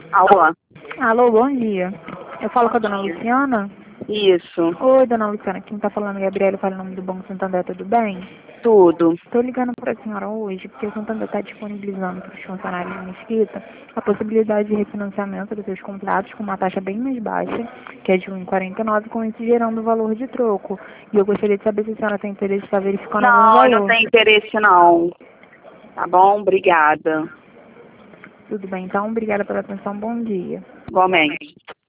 Alô? Alô, bom dia. Eu falo com a dona Luciana? Isso, Oi, dona Luciana, quem tá falando é Gabriela, fala em nome do Banco Santander, tudo bem? tudo. Estou ligando para a senhora hoje porque o Santander está disponibilizando para os funcionários de Mesquita a possibilidade de refinanciamento dos seus contratos com uma taxa bem mais baixa, que é de 1,49, com isso gerando o valor de troco. E eu gostaria de saber se a senhora tem interesse em estar verificando algum Não, eu não valor. tenho interesse não. Tá bom? Obrigada. Tudo bem, então, obrigada pela atenção, bom dia. Igualmente.